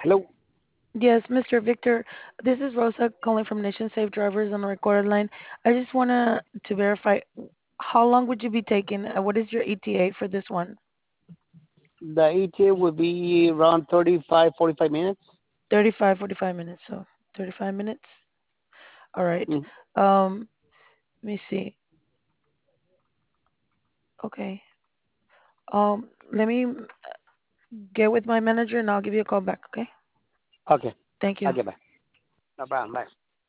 Hello. Yes, Mr. Victor, this is Rosa calling from Nation Safe Drivers on the recorded line. I just want to verify how long would you be taking? What is your ETA for this one? The ETA will be around 35, 45 minutes. 35, 45 minutes. So 35 minutes. All right. Mm. Let me see. Okay. Let me get with my manager and I'll give you a call back. Okay. Okay. Thank you. Okay, bye. No problem. Bye.